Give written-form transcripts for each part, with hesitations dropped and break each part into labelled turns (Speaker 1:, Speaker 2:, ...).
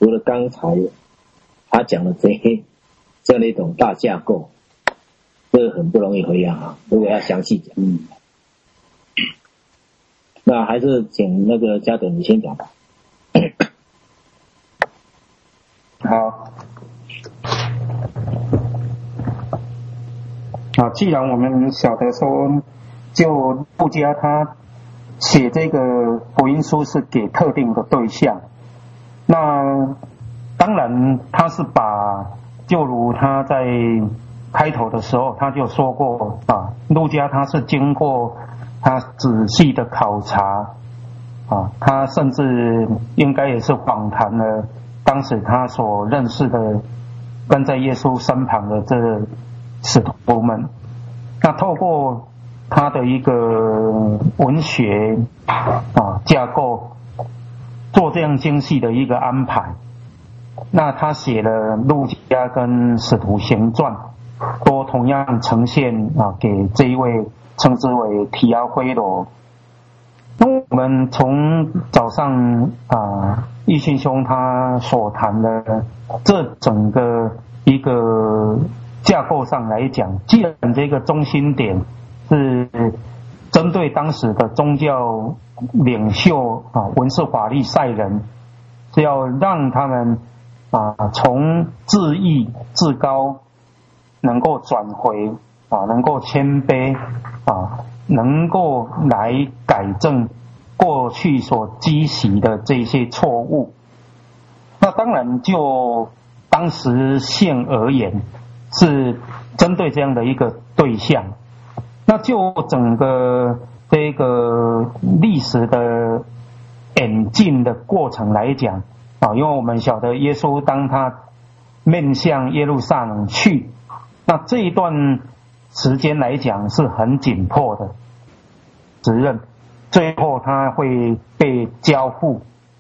Speaker 1: 除了刚才他讲的这样的一种大架构，这个很不容易回答啊。如果要详细讲，那还是请那个嘉德你先讲吧。
Speaker 2: 好，既然我们晓得说，就路加他写这个福音书是给特定的对象，那当然他是把，就如他在开头的时候他就说过路加他是经过他仔细的考察他甚至应该也是访谈了当时他所认识的跟在耶稣身旁的这使徒们，那透过他的一个文学架构做这样精细的一个安排，那他写了路加跟使徒行传都同样呈现给这一位称之为提阿非罗。那我们从早上义信兄他所谈的这整个一个架构上来讲，既然这个中心点是针对当时的宗教领袖文士法利赛人，是要让他们从自义自高能够转回能够谦卑能够来改正过去所积习的这些错误。那当然就当时性而言是针对这样的一个对象，那就整个这个历史的演进的过程来讲因为我们晓得耶稣当他面向耶路撒冷去，那这一段时间来讲是很紧迫的责任，最后他会被交付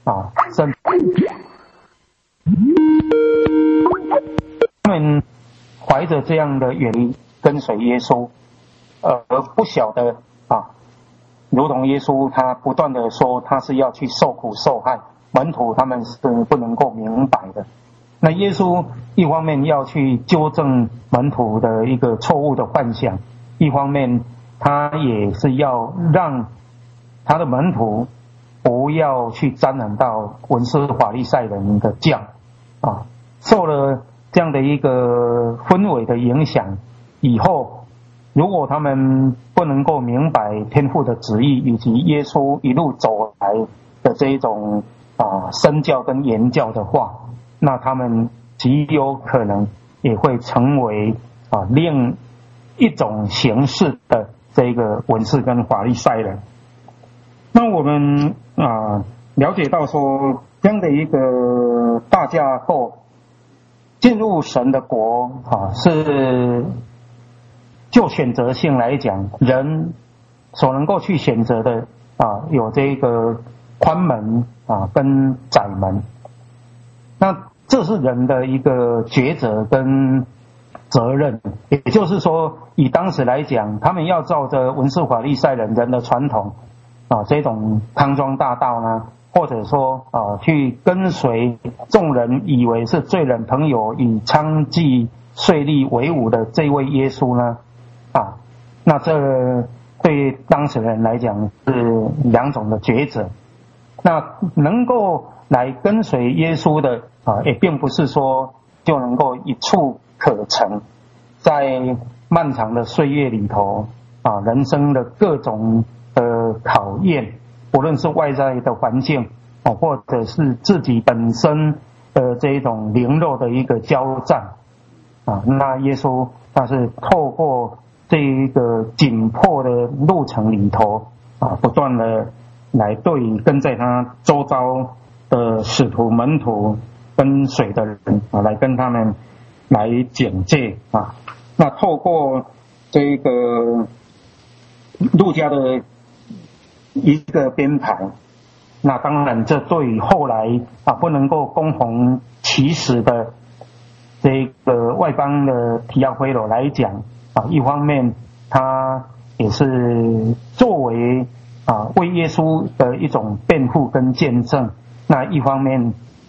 Speaker 2: 他们怀着这样的原因跟随耶稣，而不晓得如同耶稣他不断的说他是要去受苦受害，门徒他们是不能够明白的。那耶稣一方面要去纠正门徒的一个错误的幻想，一方面他也是要让他的门徒不要去沾染到文士法利赛人的教受了这样的一个氛围的影响以后，如果他们不能够明白天父的旨意以及耶稣一路走来的这一种身教跟言教的话，那他们极有可能也会成为另一种形式的这个文士跟法利赛人。那我们了解到说这样的一个大架构进入神的国是就选择性来讲，人所能够去选择的有这个宽门跟窄门，那这是人的一个抉择跟责任。也就是说以当时来讲，他们要照着文士法利赛人的传统这种康庄大道呢，或者说去跟随众人以为是罪人朋友以娼妓税吏为伍的这位耶稣呢那这对当时人来讲是两种的抉择。那能够来跟随耶稣的也并不是说就能够一触可成，在漫长的岁月里头人生的各种的考验，无论是外在的环境或者是自己本身的这一种灵肉的一个交战那耶稣他是透过这一个紧迫的路程里头不断的来对跟在他周遭的使徒门徒跟随的人来跟他们来简介那透过这个路加的一个编排，那当然这对于后来不能够攻弘其实的这个外邦的提亚非罗来讲一方面他也是作为为耶稣的一种辩护跟见证，那一方面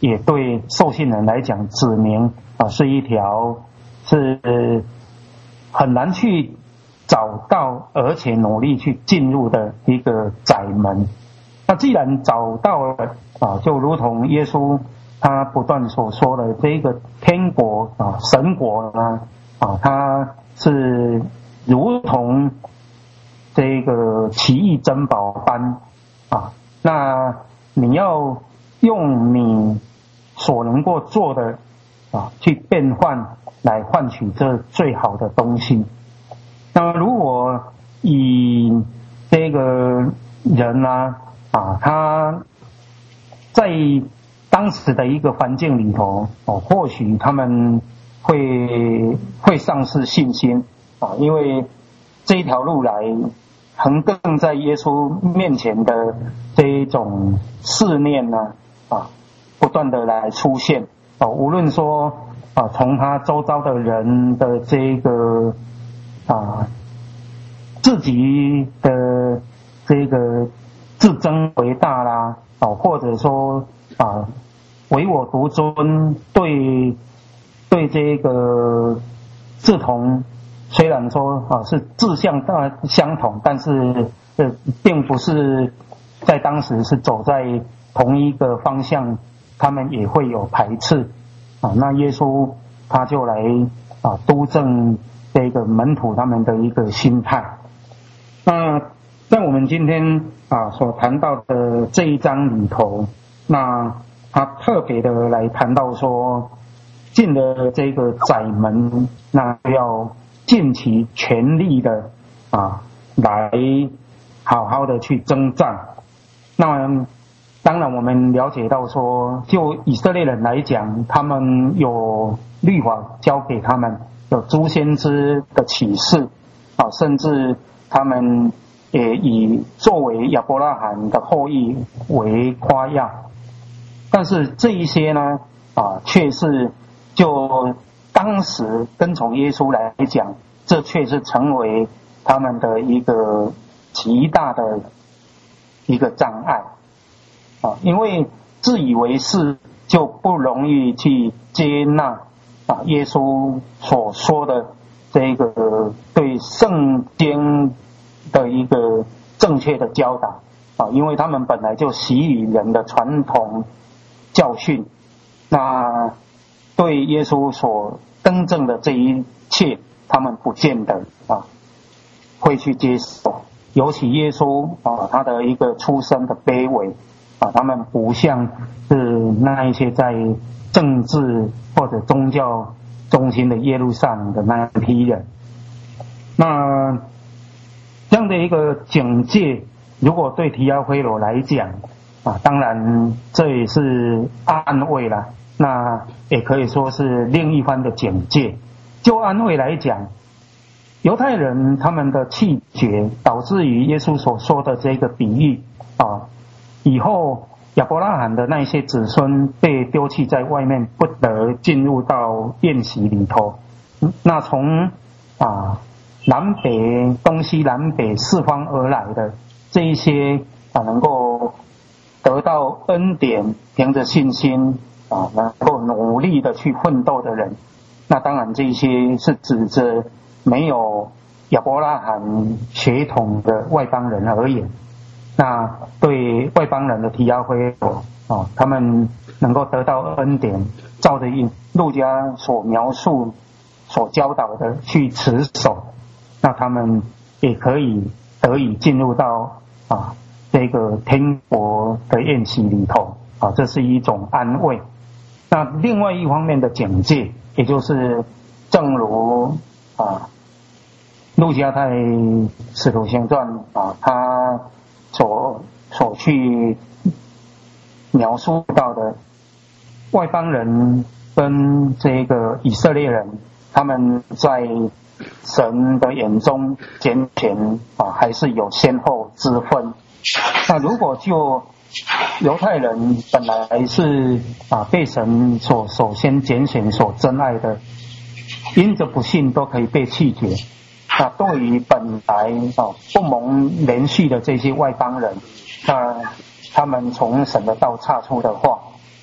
Speaker 2: 也对受信人来讲指明是一条是很难去找到而且努力去进入的一个窄门。那既然找到了就如同耶稣他不断所说的这个天国神国呢它是如同这个奇异珍宝般那你要用你所能够做的去变换来换取这最好的东西。那如果以这个人他在当时的一个环境里头或许他们会丧失信心因为这一条路来横亘在耶稣面前的这一种试炼呢不断的来出现无论说从他周遭的人的这个自己的这个自尊为大啦或者说唯我独尊，对这个志同，虽然说是志向相同，但是并不是在当时是走在同一个方向，他们也会有排斥那耶稣他就来督正这个门徒他们的一个心态。那在我们今天所谈到的这一章里头，那他特别的来谈到说，进了这个窄门，那要尽其全力的来好好的去征战。那当然我们了解到说，就以色列人来讲，他们有律法交给他们，有诸先知的启示甚至他们也以作为亚伯拉罕的后裔为夸耀。但是这一些呢却是就当时跟从耶稣来讲，这却是成为他们的一个极大的一个障碍因为自以为是就不容易去接纳耶稣所说的这个对圣经的一个正确的教导因为他们本来就习于人的传统教训，那对耶稣所更正的这一切，他们不见得会去接受。尤其耶稣他的一个出身的卑微他们不像是那一些在政治或者宗教中心的耶路撒冷的那一批人。那这样的一个警戒，如果对提阿非罗来讲当然这也是安慰啦，那也可以说是另一番的警戒。就安慰来讲，犹太人他们的气绝，导致于耶稣所说的这个比喻以后亚伯拉罕的那些子孙被丢弃在外面，不得进入到宴席里头。那从南北东西南北四方而来的这一些能够得到恩典，凭着信心能够努力的去奋斗的人，那当然这些是指着没有亚伯拉罕血统的外邦人而言。那对外邦人的提阿非罗他们能够得到恩典，照着路加所描述所教导的去持守，那他们也可以得以进入到这个天国的宴席里头这是一种安慰。那另外一方面的警戒，也就是正如路加在使徒行传他所去描述到的，外邦人跟这个以色列人，他们在神的眼中拣选还是有先后之分。那如果就犹太人本来是被神所首先拣选所珍爱的，因着不信都可以被弃绝。那对于本来不蒙连续的这些外邦人，那他们从神的道岔出的话，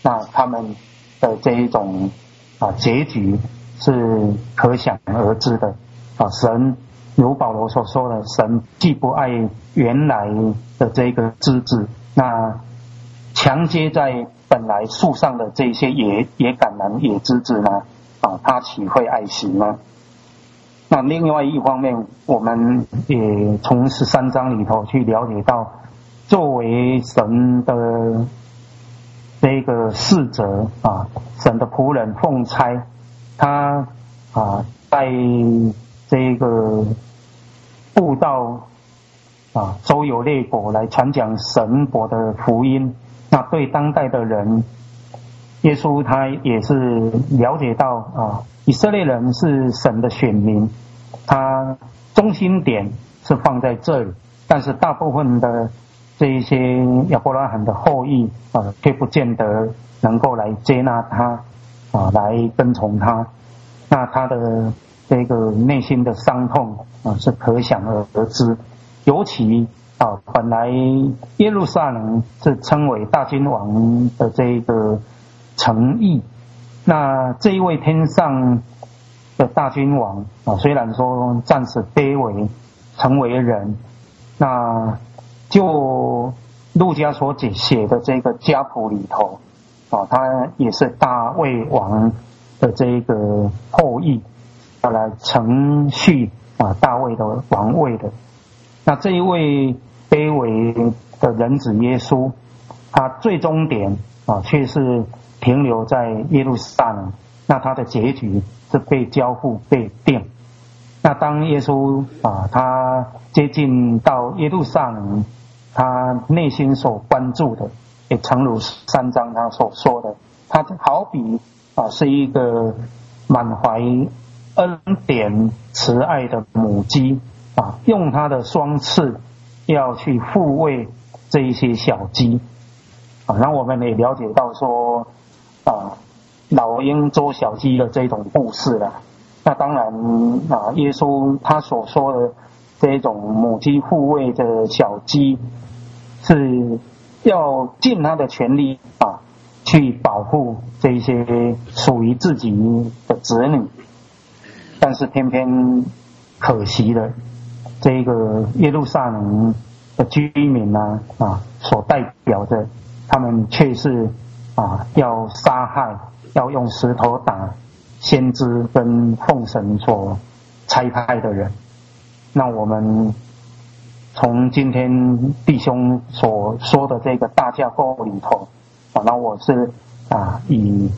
Speaker 2: 那他们的这一种结局是可想而知的神如保罗所说的，神既不爱原来的这个枝子，那强接在本来树上的这些野橄榄野枝子呢他岂会爱惜呢？那另外一方面，我们也从13章里头去了解到，作为神的这个使者神的仆人奉差，他在这个布道周游列国来传讲神国的福音。那对当代的人，耶稣他也是了解到以色列人是神的选民，他中心点是放在这里，但是大部分的这一些亚伯拉罕的后裔却不见得能够来接纳他来跟从他。那他的这个内心的伤痛是可想而知。尤其本来耶路撒冷是称为大君王的这个城邑，那这一位天上的大君王虽然说暂时卑微成为人，那就路加所写的这个家谱里头他也是大卫王的这个后裔，要来承续大卫的王位的。那这一位卑微的人子耶稣，他最终点却是停留在耶路撒冷，那他的结局是被交付被定。那当耶稣他接近到耶路撒冷，他内心所关注的也诚如3章他所说的，他好比是一个满怀恩典慈爱的母鸡用他的双翅要去抚慰这一些小鸡那我们也了解到说老鹰捉小鸡的这种故事了。那当然耶稣他所说的这种母鸡抚慰的小鸡，是要尽他的全力去保护这些属于自己的子女，但是偏偏可惜的，这个耶路撒冷的居民所代表的，他们却是要杀害，要用石头打先知跟奉神所差派的人。那我们从今天弟兄所说的这个大架构里头那我是以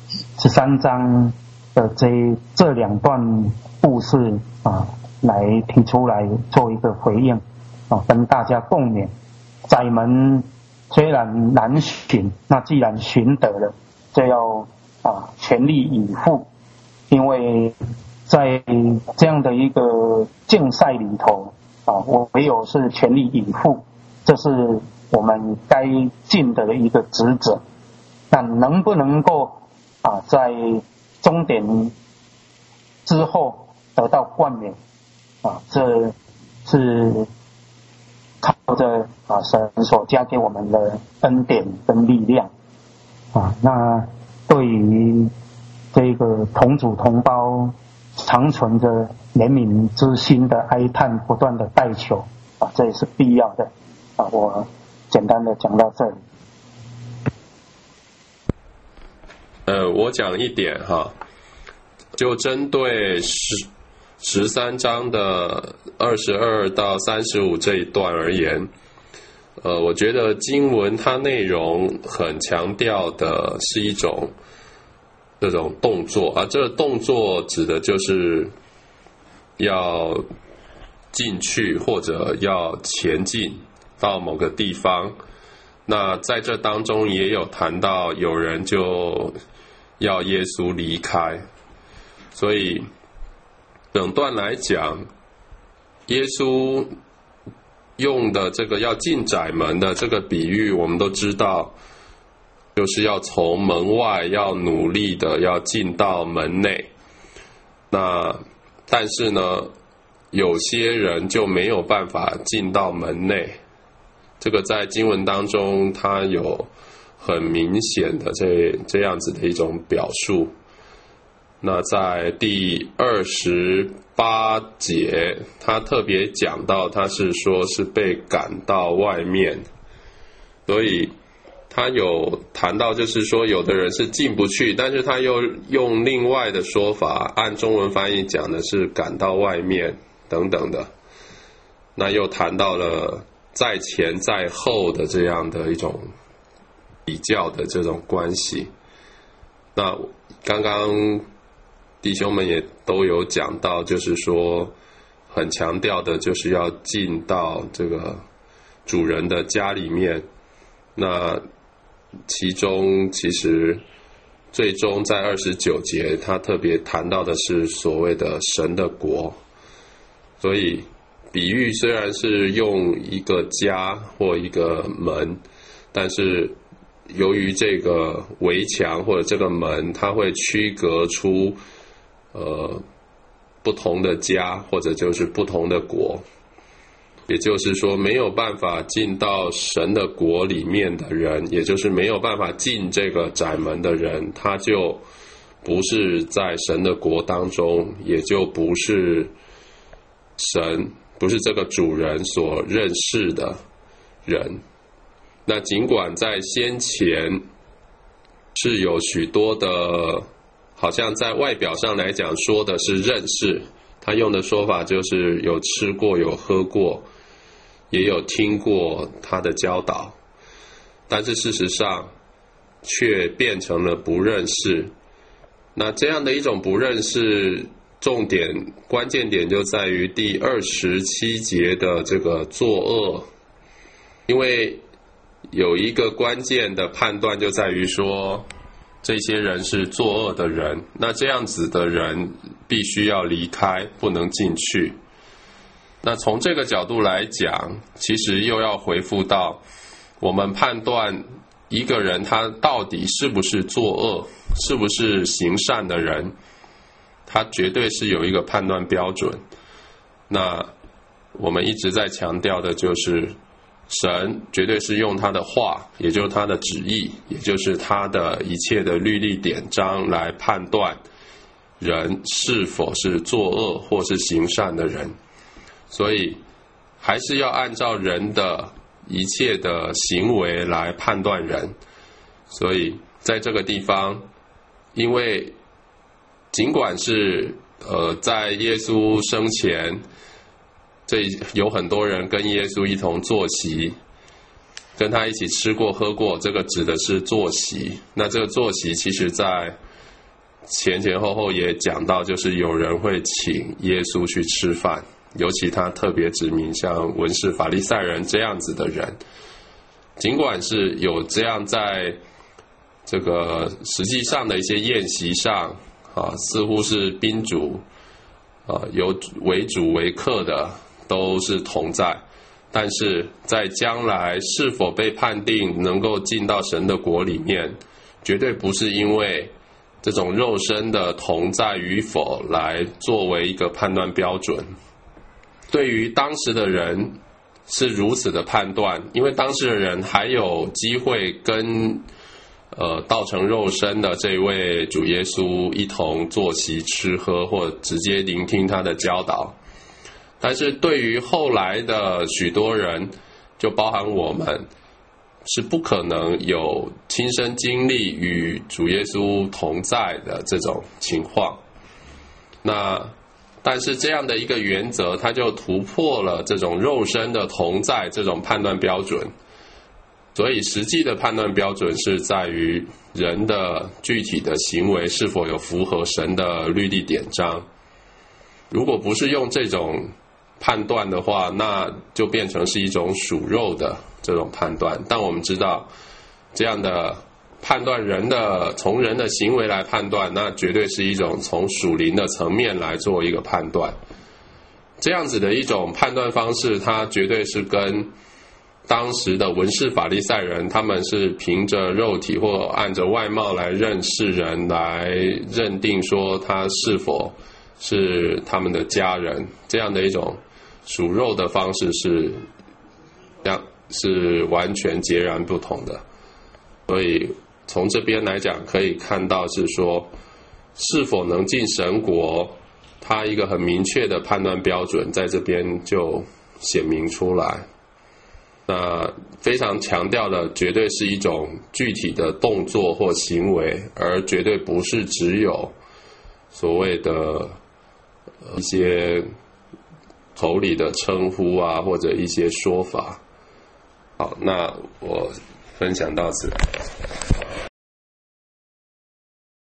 Speaker 2: 13章的这两段故事来提出来做一个回应跟大家共勉。窄门虽然难寻，那既然寻得了，就要全力以赴，因为在这样的一个竞赛里头我唯有是全力以赴，这是我们该尽的一个职责。那能不能够在终点之后得到冠冕这是靠着神所加给我们的恩典跟力量那对于这个同族同胞常存着怜悯之心的哀叹，不断的代求这也是必要的我简单的讲到这里。
Speaker 3: 我讲一点就针对13章的22到35这一段而言，我觉得经文它内容很强调的是一种这种动作这个动作指的就是要进去或者要前进到某个地方。那在这当中也有谈到有人就要耶稣离开，所以整段来讲，耶稣用的这个要进窄门的这个比喻，我们都知道就是要从门外要努力的要进到门内。那但是呢，有些人就没有办法进到门内，这个在经文当中它有很明显的这样子的一种表述。那在第28节，他特别讲到，他是说是被赶到外面，所以他有谈到，就是说有的人是进不去，但是他又用另外的说法，按中文翻译讲的是赶到外面等等的。那又谈到了在前在后的这样的一种比较的这种关系。那刚刚弟兄们也都有讲到，就是说很强调的就是要进到这个主人的家里面。那其中其实最终在29节他特别谈到的是所谓的神的国。所以比喻虽然是用一个家或一个门，但是由于这个围墙或者这个门，它会区隔出不同的家，或者就是不同的国。也就是说，没有办法进到神的国里面的人，也就是没有办法进这个窄门的人，他就不是在神的国当中，也就不是神，不是这个主人所认识的人。那尽管在先前是有许多的，好像在外表上来讲说的是认识，他用的说法就是有吃过有喝过，也有听过他的教导，但是事实上却变成了不认识。那这样的一种不认识，重点关键点就在于第27节的这个作恶。因为有一个关键的判断就在于说，这些人是作恶的人，那这样子的人必须要离开，不能进去。那从这个角度来讲，其实又要回复到我们判断一个人他到底是不是作恶，是不是行善的人，他绝对是有一个判断标准。那我们一直在强调的就是神绝对是用他的话，也就是他的旨意，也就是他的一切的律例典章来判断人是否是作恶或是行善的人。所以还是要按照人的一切的行为来判断人。所以在这个地方，因为尽管是在耶稣生前，这有很多人跟耶稣一同坐席，跟他一起吃过喝过，这个指的是坐席。那这个坐席其实在前后后也讲到，就是有人会请耶稣去吃饭，尤其他特别指明像文士法利赛人这样子的人。尽管是有这样在这个实际上的一些宴席上似乎是宾主有为主为客的都是同在，但是在将来是否被判定能够进到神的国里面，绝对不是因为这种肉身的同在与否来作为一个判断标准。对于当时的人是如此的判断，因为当时的人还有机会跟道成肉身的这位主耶稣一同坐席吃喝，或直接聆听他的教导。但是对于后来的许多人，就包含我们，是不可能有亲身经历与主耶稣同在的这种情况。但是这样的一个原则，它就突破了这种肉身的同在这种判断标准。所以实际的判断标准是在于人的具体的行为是否有符合神的律例典章。如果不是用这种判断的话，那就变成是一种属肉的这种判断。但我们知道，这样的判断人的，从人的行为来判断，那绝对是一种从属灵的层面来做一个判断。这样子的一种判断方式，它绝对是跟当时的文士法利赛人，他们是凭着肉体或按着外貌来认识人，来认定说他是否是他们的家人，这样的一种属肉的方式是完全截然不同的。 所以从这边来讲，可以看到是说，是否能进神国，它一个很明确的判断标准，在这边就显明出来。那非常强调的，绝对是一种具体的动作或行为，而绝对不是只有所谓的一些口里的称呼啊，或者一些说法。好，那我分享到此。